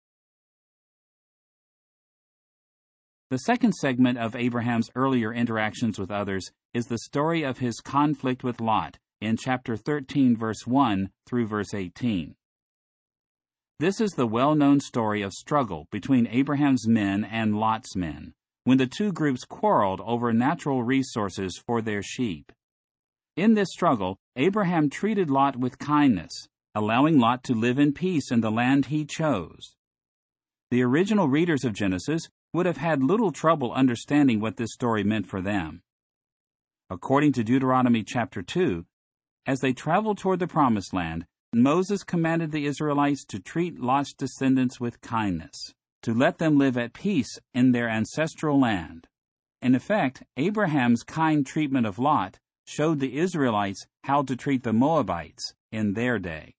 The second segment of Abraham's earlier interactions with others is the story of his conflict with Lot in chapter thirteen, verse one through verse eighteen. This is the well-known story of struggle between Abraham's men and Lot's men, when the two groups quarreled over natural resources for their sheep. In this struggle, Abraham treated Lot with kindness, allowing Lot to live in peace in the land he chose. The original readers of Genesis would have had little trouble understanding what this story meant for them. According to Deuteronomy chapter two, as they traveled toward the Promised Land, Moses commanded the Israelites to treat Lot's descendants with kindness, to let them live at peace in their ancestral land. In effect, Abraham's kind treatment of Lot showed the Israelites how to treat the Moabites in their day.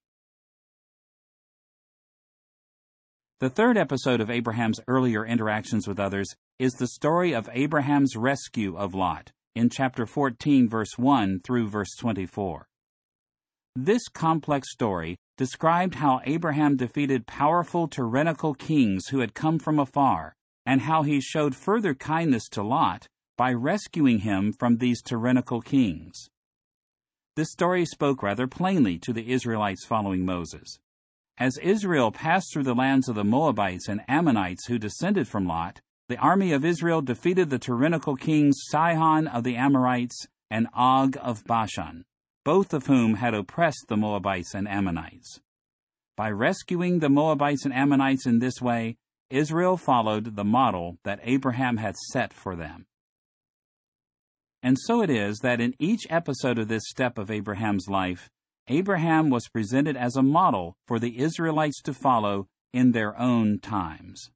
The third episode of Abraham's earlier interactions with others is the story of Abraham's rescue of Lot in chapter fourteen, verse one through verse twenty-four. This complex story described how Abraham defeated powerful tyrannical kings who had come from afar, and how he showed further kindness to Lot by rescuing him from these tyrannical kings. This story spoke rather plainly to the Israelites following Moses. As Israel passed through the lands of the Moabites and Ammonites who descended from Lot, the army of Israel defeated the tyrannical kings Sihon of the Amorites and Og of Bashan, both of whom had oppressed the Moabites and Ammonites. By rescuing the Moabites and Ammonites in this way, Israel followed the model that Abraham had set for them. And so it is that in each episode of this step of Abraham's life, Abraham was presented as a model for the Israelites to follow in their own times.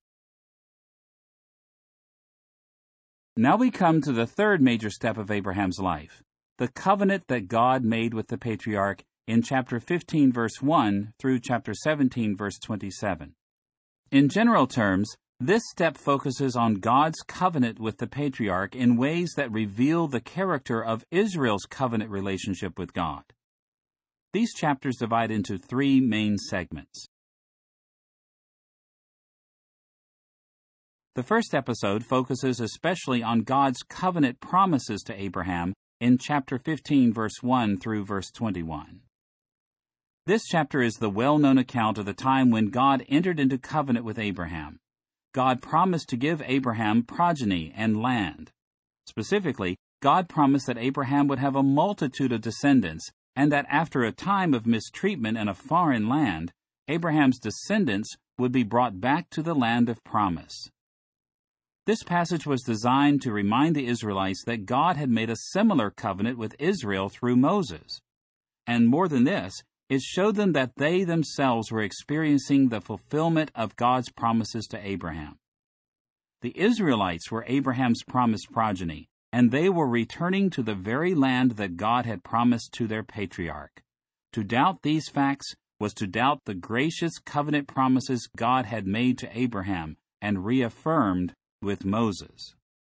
Now we come to the third major step of Abraham's life, the covenant that God made with the patriarch in chapter fifteen, verse one through chapter seventeen, verse twenty-seven. In general terms, this step focuses on God's covenant with the patriarch in ways that reveal the character of Israel's covenant relationship with God. These chapters divide into three main segments. The first episode focuses especially on God's covenant promises to Abraham in chapter fifteen, verse one through verse twenty-one. This chapter is the well-known account of the time when God entered into covenant with Abraham. God promised to give Abraham progeny and land. Specifically, God promised that Abraham would have a multitude of descendants, and that after a time of mistreatment in a foreign land, Abraham's descendants would be brought back to the land of promise. This passage was designed to remind the Israelites that God had made a similar covenant with Israel through Moses. And more than this, it showed them that they themselves were experiencing the fulfillment of God's promises to Abraham. The Israelites were Abraham's promised progeny, and they were returning to the very land that God had promised to their patriarch. To doubt these facts was to doubt the gracious covenant promises God had made to Abraham and reaffirmed with Moses.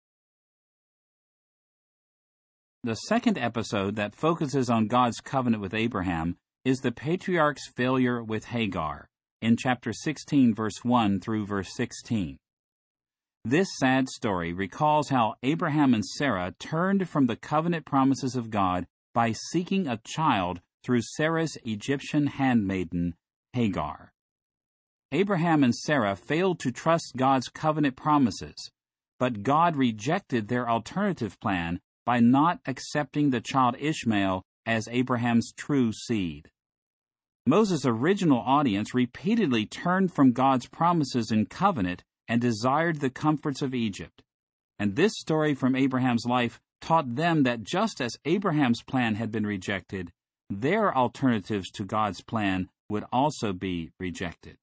The second episode that focuses on God's covenant with Abraham is the patriarch's failure with Hagar, in chapter sixteen, verse one through verse sixteen. This sad story recalls how Abraham and Sarah turned from the covenant promises of God by seeking a child through Sarah's Egyptian handmaiden, Hagar. Abraham and Sarah failed to trust God's covenant promises, but God rejected their alternative plan by not accepting the child Ishmael as Abraham's true seed. Moses' original audience repeatedly turned from God's promises and covenant and desired the comforts of Egypt. And this story from Abraham's life taught them that just as Abraham's plan had been rejected, their alternatives to God's plan would also be rejected.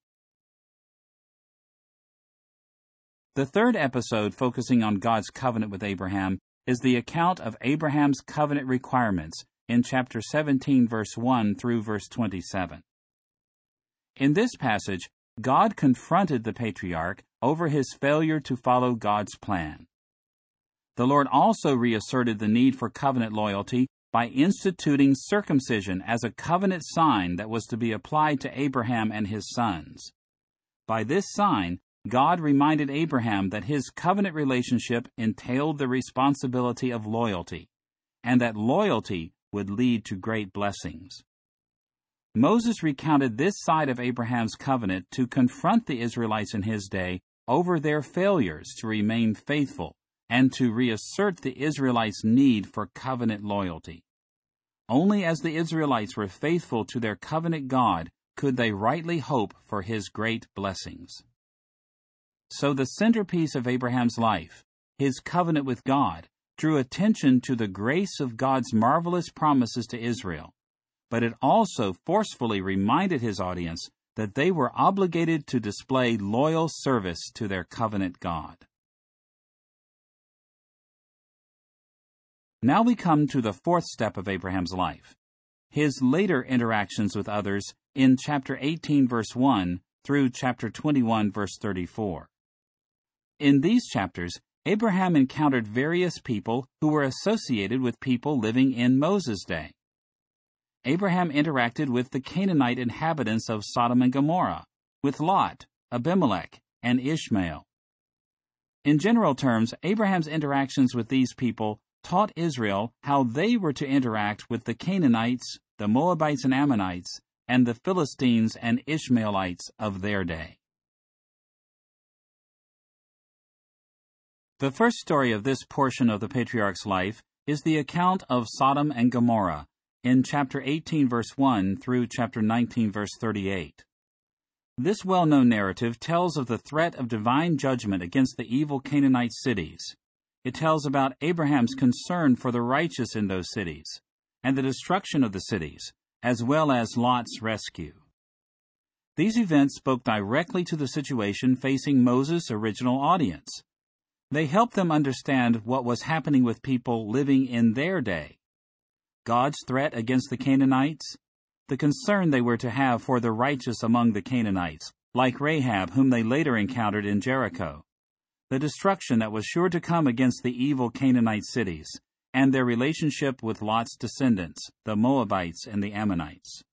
The third episode focusing on God's covenant with Abraham is the account of Abraham's covenant requirements in chapter seventeen, verse one through verse twenty-seven. In this passage, God confronted the patriarch over his failure to follow God's plan. The Lord also reasserted the need for covenant loyalty by instituting circumcision as a covenant sign that was to be applied to Abraham and his sons. By this sign, God reminded Abraham that his covenant relationship entailed the responsibility of loyalty, and that loyalty would lead to great blessings. Moses recounted this side of Abraham's covenant to confront the Israelites in his day over their failures to remain faithful and to reassert the Israelites' need for covenant loyalty. Only as the Israelites were faithful to their covenant God could they rightly hope for his great blessings. So the centerpiece of Abraham's life, his covenant with God, drew attention to the grace of God's marvelous promises to Israel, but it also forcefully reminded his audience that they were obligated to display loyal service to their covenant God. Now we come to the fourth step of Abraham's life, his later interactions with others in chapter eighteen, verse one through chapter twenty-one, verse thirty-four. In these chapters, Abraham encountered various people who were associated with people living in Moses' day. Abraham interacted with the Canaanite inhabitants of Sodom and Gomorrah, with Lot, Abimelech, and Ishmael. In general terms, Abraham's interactions with these people taught Israel how they were to interact with the Canaanites, the Moabites and Ammonites, and the Philistines and Ishmaelites of their day. The first story of this portion of the patriarch's life is the account of Sodom and Gomorrah in chapter eighteen, verse one through chapter nineteen, verse thirty-eight. This well-known narrative tells of the threat of divine judgment against the evil Canaanite cities. It tells about Abraham's concern for the righteous in those cities, and the destruction of the cities, as well as Lot's rescue. These events spoke directly to the situation facing Moses' original audience. They helped them understand what was happening with people living in their day. God's threat against the Canaanites, the concern they were to have for the righteous among the Canaanites, like Rahab, whom they later encountered in Jericho, the destruction that was sure to come against the evil Canaanite cities, and their relationship with Lot's descendants, the Moabites and the Ammonites.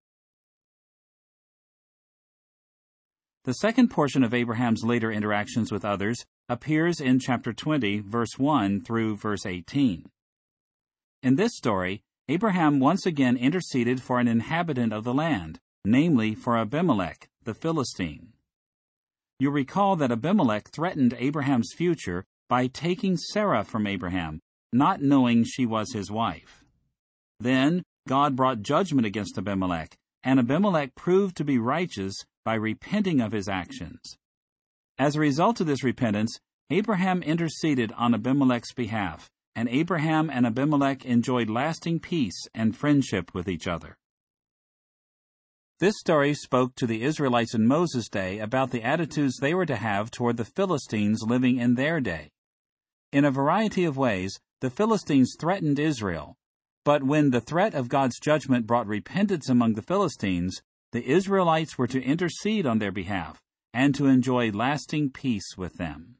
The second portion of Abraham's later interactions with others appears in chapter twenty, verse one through verse eighteen. In this story, Abraham once again interceded for an inhabitant of the land, namely for Abimelech, the Philistine. You recall that Abimelech threatened Abraham's future by taking Sarah from Abraham, not knowing she was his wife. Then God brought judgment against Abimelech, and Abimelech proved to be righteous by repenting of his actions. As a result of this repentance, Abraham interceded on Abimelech's behalf, and Abraham and Abimelech enjoyed lasting peace and friendship with each other. This story spoke to the Israelites in Moses' day about the attitudes they were to have toward the Philistines living in their day. In a variety of ways, the Philistines threatened Israel, but when the threat of God's judgment brought repentance among the Philistines, the Israelites were to intercede on their behalf and to enjoy lasting peace with them.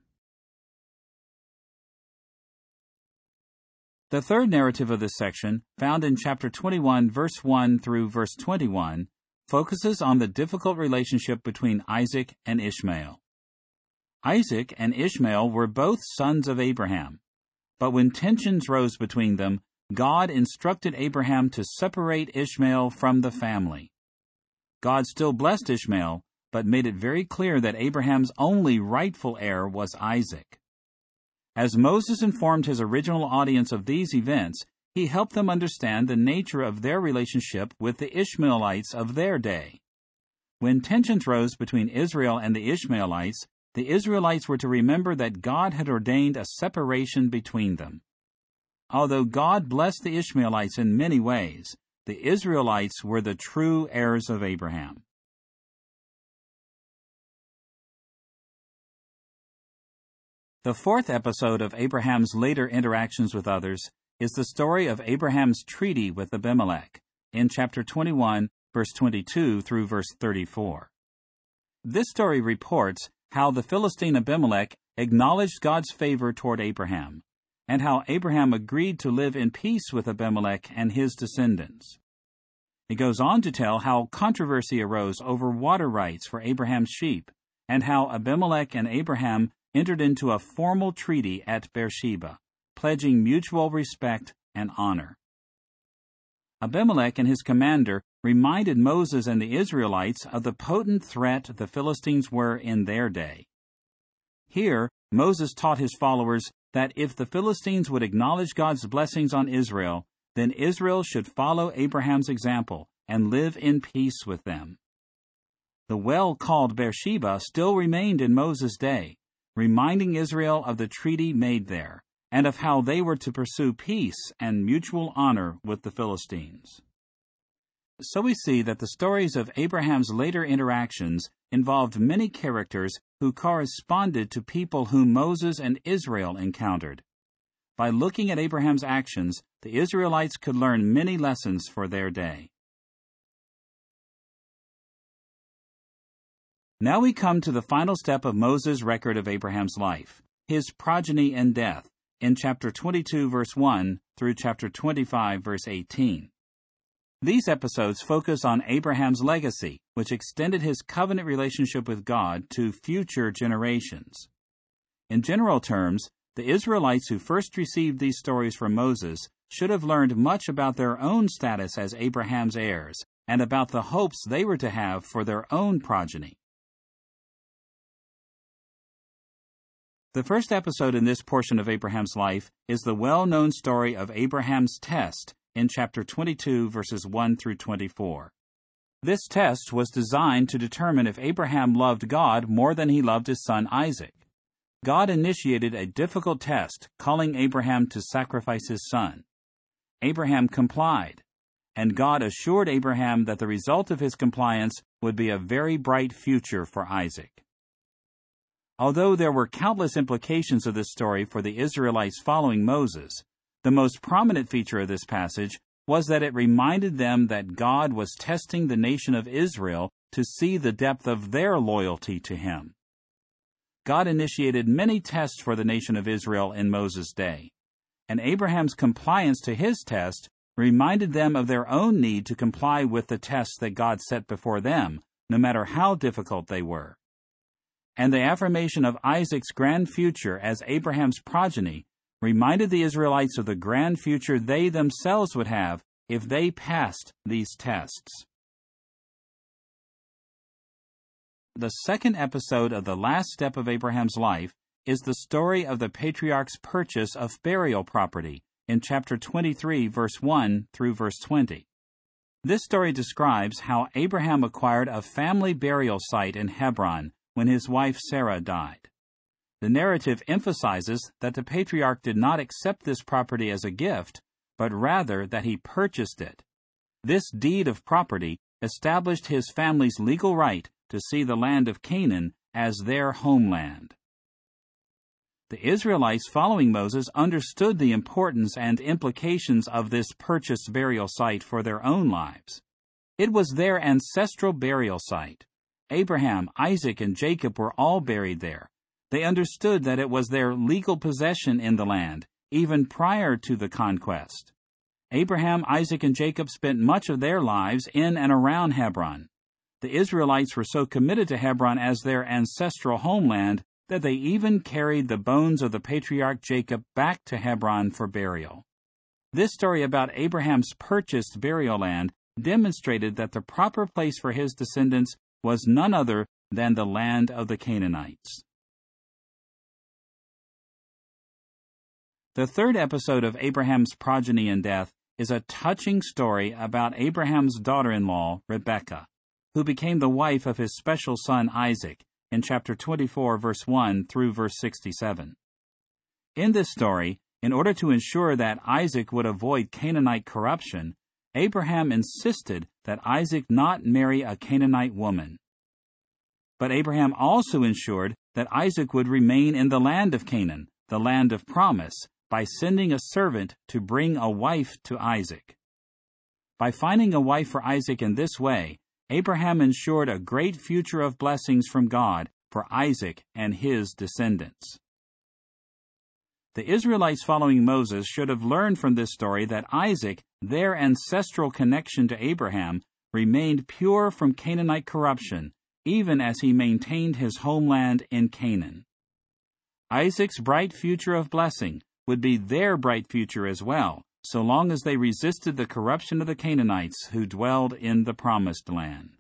The third narrative of this section, found in chapter twenty-one, verse one through verse twenty-one, focuses on the difficult relationship between Isaac and Ishmael. Isaac and Ishmael were both sons of Abraham, but when tensions rose between them, God instructed Abraham to separate Ishmael from the family. God still blessed Ishmael, but made it very clear that Abraham's only rightful heir was Isaac. As Moses informed his original audience of these events, he helped them understand the nature of their relationship with the Ishmaelites of their day. When tensions rose between Israel and the Ishmaelites, the Israelites were to remember that God had ordained a separation between them. Although God blessed the Ishmaelites in many ways, the Israelites were the true heirs of Abraham. The fourth episode of Abraham's later interactions with others is the story of Abraham's treaty with Abimelech, in chapter twenty-one, verse twenty-two through verse thirty-four. This story reports how the Philistine Abimelech acknowledged God's favor toward Abraham, and how Abraham agreed to live in peace with Abimelech and his descendants. It goes on to tell how controversy arose over water rights for Abraham's sheep, and how Abimelech and Abraham entered into a formal treaty at Beersheba, pledging mutual respect and honor. Abimelech and his commander reminded Moses and the Israelites of the potent threat the Philistines were in their day. Here, Moses taught his followers that if the Philistines would acknowledge God's blessings on Israel, then Israel should follow Abraham's example and live in peace with them. The well called Beersheba still remained in Moses' day, reminding Israel of the treaty made there, and of how they were to pursue peace and mutual honor with the Philistines. So we see that the stories of Abraham's later interactions involved many characters who corresponded to people whom Moses and Israel encountered. By looking at Abraham's actions, the Israelites could learn many lessons for their day. Now we come to the final step of Moses' record of Abraham's life, his progeny and death, in chapter twenty-two, verse one, through chapter twenty-five, verse eighteen. These episodes focus on Abraham's legacy, which extended his covenant relationship with God to future generations. In general terms, the Israelites who first received these stories from Moses should have learned much about their own status as Abraham's heirs and about the hopes they were to have for their own progeny. The first episode in this portion of Abraham's life is the well-known story of Abraham's test in chapter twenty-two, verses one through twenty-four. This test was designed to determine if Abraham loved God more than he loved his son Isaac. God initiated a difficult test, calling Abraham to sacrifice his son. Abraham complied, and God assured Abraham that the result of his compliance would be a very bright future for Isaac. Although there were countless implications of this story for the Israelites following Moses, the most prominent feature of this passage was that it reminded them that God was testing the nation of Israel to see the depth of their loyalty to Him. God initiated many tests for the nation of Israel in Moses' day, and Abraham's compliance to his test reminded them of their own need to comply with the tests that God set before them, no matter how difficult they were. And the affirmation of Isaac's grand future as Abraham's progeny reminded the Israelites of the grand future they themselves would have if they passed these tests. The second episode of the last step of Abraham's life is the story of the patriarch's purchase of burial property in chapter twenty-three, verse one through verse twenty. This story describes how Abraham acquired a family burial site in Hebron when his wife Sarah died. The narrative emphasizes that the patriarch did not accept this property as a gift, but rather that he purchased it. This deed of property established his family's legal right to see the land of Canaan as their homeland. The Israelites following Moses understood the importance and implications of this purchased burial site for their own lives. It was their ancestral burial site. Abraham, Isaac, and Jacob were all buried there. They understood that it was their legal possession in the land, even prior to the conquest. Abraham, Isaac, and Jacob spent much of their lives in and around Hebron. The Israelites were so committed to Hebron as their ancestral homeland that they even carried the bones of the patriarch Jacob back to Hebron for burial. This story about Abraham's purchased burial land demonstrated that the proper place for his descendants was none other than the land of the Canaanites. The third episode of Abraham's progeny and death is a touching story about Abraham's daughter-in-law, Rebekah, who became the wife of his special son Isaac, in chapter twenty-four, verse one through verse sixty-seven. In this story, in order to ensure that Isaac would avoid Canaanite corruption, Abraham insisted that Isaac not marry a Canaanite woman. But Abraham also ensured that Isaac would remain in the land of Canaan, the land of promise, by sending a servant to bring a wife to Isaac. By finding a wife for Isaac in this way, Abraham ensured a great future of blessings from God for Isaac and his descendants. The Israelites following Moses should have learned from this story that Isaac, their ancestral connection to Abraham, remained pure from Canaanite corruption, even as he maintained his homeland in Canaan. Isaac's bright future of blessing would be their bright future as well, so long as they resisted the corruption of the Canaanites who dwelled in the Promised Land.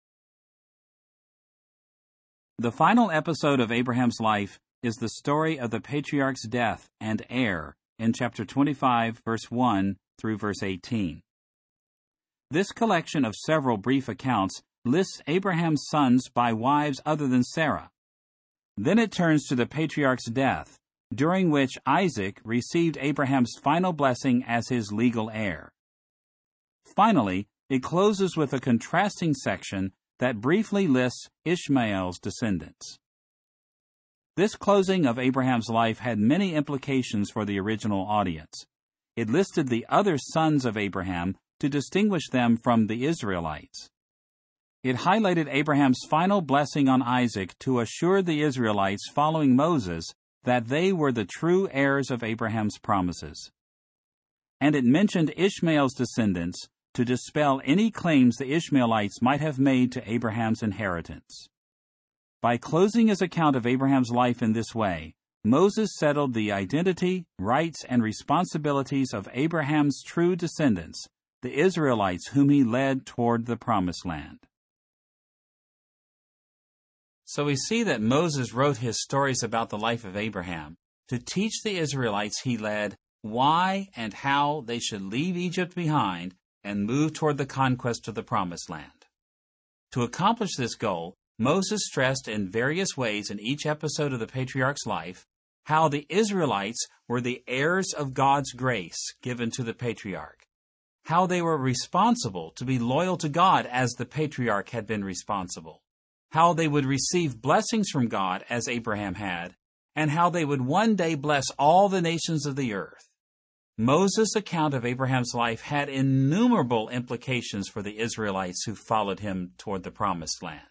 The final episode of Abraham's life is the story of the patriarch's death and heir in chapter twenty-five, verse one through verse eighteen. This collection of several brief accounts lists Abraham's sons by wives other than Sarah. Then it turns to the patriarch's death, during which Isaac received Abraham's final blessing as his legal heir. Finally, it closes with a contrasting section that briefly lists Ishmael's descendants. This closing of Abraham's life had many implications for the original audience. It listed the other sons of Abraham to distinguish them from the Israelites. It highlighted Abraham's final blessing on Isaac to assure the Israelites following Moses that they were the true heirs of Abraham's promises. And it mentioned Ishmael's descendants to dispel any claims the Ishmaelites might have made to Abraham's inheritance. By closing his account of Abraham's life in this way, Moses settled the identity, rights, and responsibilities of Abraham's true descendants, the Israelites whom he led toward the Promised Land. So we see that Moses wrote his stories about the life of Abraham to teach the Israelites he led why and how they should leave Egypt behind and move toward the conquest of the Promised Land. To accomplish this goal, Moses stressed in various ways in each episode of the patriarch's life how the Israelites were the heirs of God's grace given to the patriarch, how they were responsible to be loyal to God as the patriarch had been responsible, how they would receive blessings from God as Abraham had, and how they would one day bless all the nations of the earth. Moses' account of Abraham's life had innumerable implications for the Israelites who followed him toward the Promised Land.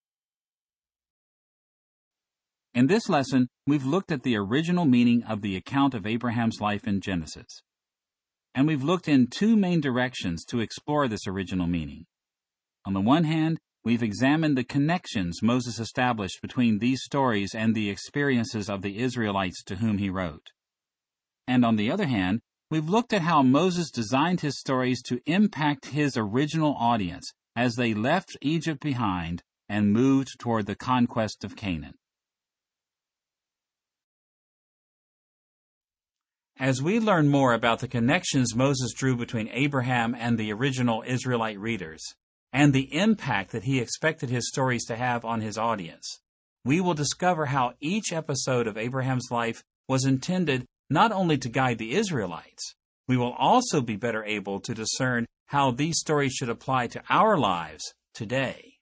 In this lesson, we've looked at the original meaning of the account of Abraham's life in Genesis. And we've looked in two main directions to explore this original meaning. On the one hand, we've examined the connections Moses established between these stories and the experiences of the Israelites to whom he wrote. And on the other hand, we've looked at how Moses designed his stories to impact his original audience as they left Egypt behind and moved toward the conquest of Canaan. As we learn more about the connections Moses drew between Abraham and the original Israelite readers, and the impact that he expected his stories to have on his audience, we will discover how each episode of Abraham's life was intended not only to guide the Israelites. We will also be better able to discern how these stories should apply to our lives today.